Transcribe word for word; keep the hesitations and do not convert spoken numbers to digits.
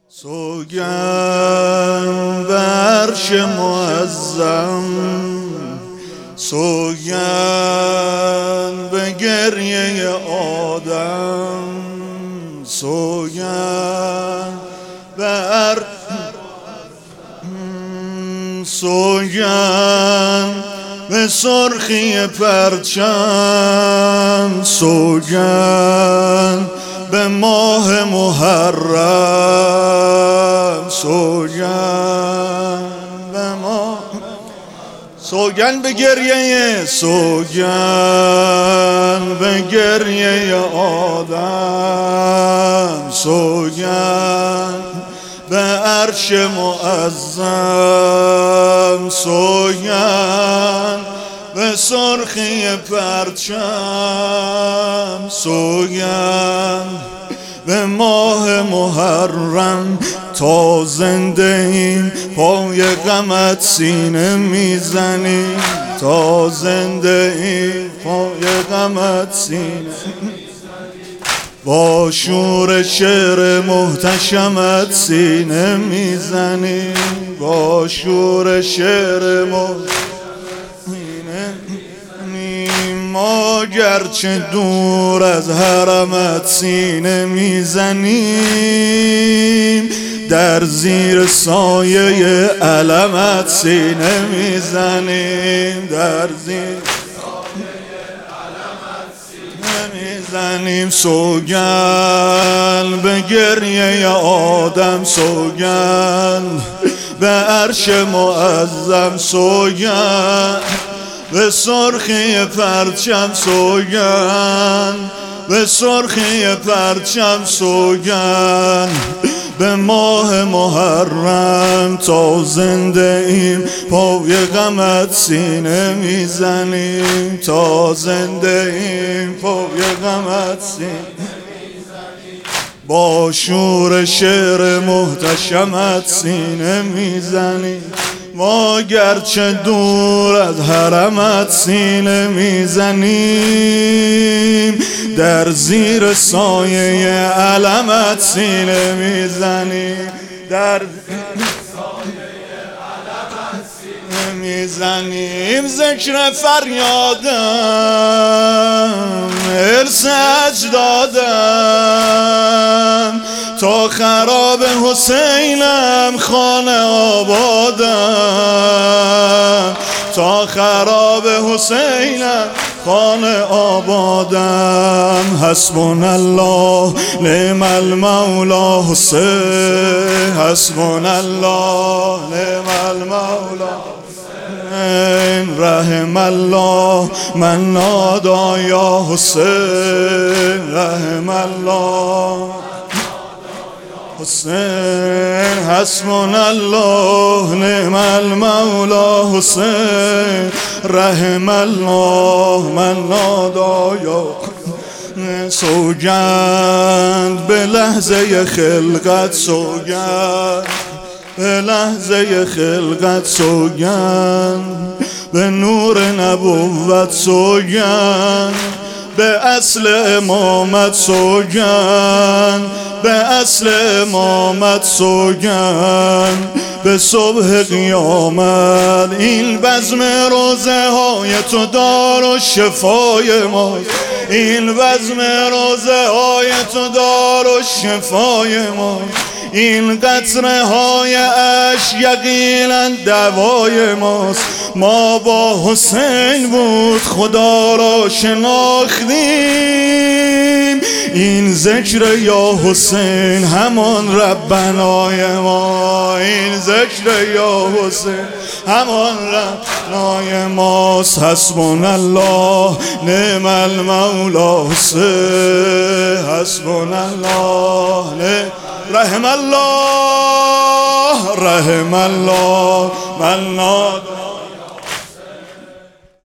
سوگند برش معظم، سوگند به گریه آدم، سوگند بر سوگند به سرخی پرچم، سوگند به ماه محرم، سوگند به ماه، سوگند به گریه، سوگند به گریه آدم، سوگند به عرش معظم، سوگند به سرخی پرچم، سوگند به ماه محرم. تا زنده ایم پای غمت سینه میزنیم، تا زنده ایم پای غمت سینه، با شور شعر محتشمت سینه میزنیم، با شور شعر محتشمت ما گرچه دور از حرمت سینه میزنیم، در زیر سایه علمت سینه میزنیم، در زیر میزنیم. سوگند به گریه آدم، سوگند به عرش معظم، سوگند به سرخی پرچم، سوگند به سرخی پرچم، سوگند به ماه محرم. تا زنده ایم پای غمت سینه میزنیم، تا زنده ایم پای غمت سینه میزنیم، با شور شعر محتشمت سینه میزنیم. ما گرچه دور از حرمت سینه میزنیم، در زیر سایه علمت سینه میزنیم، در میزنیم. ذکر فریادم ارث اجدادم، تا خراب حسینم خانه آبادم، تا خراب حسینم خانه آبادم. حسبنا الله نعم المولا حسین، حسبنا الله نعم المولا حسین، رحم الله من نادا یا حسین، رحم الله حسین. حسبنا الله نعم المولا حسین، رحم الله من نادا یا. سوگند به لحظه خلقت، سوگند به لحظه خلقت، سوگند به نور نبوت، سوگند به اصل امامت، سوگند به اصل امامت، سوگند به صبح قیامت. این بزم روزه های تو دار و شفای ما، این بزم روزه های تو دار و شفای ما، این قطره های اش یقینا دوای ماست. ما با حسین بود خدا را شناختیم، این ذکر یا حسین همان ربنای ما، این ذکر یا حسین همان ربنای ماست. حسبنا الله نعم المولا حسین، حسبنا الله نعم. رحم الله رحم الله من نادا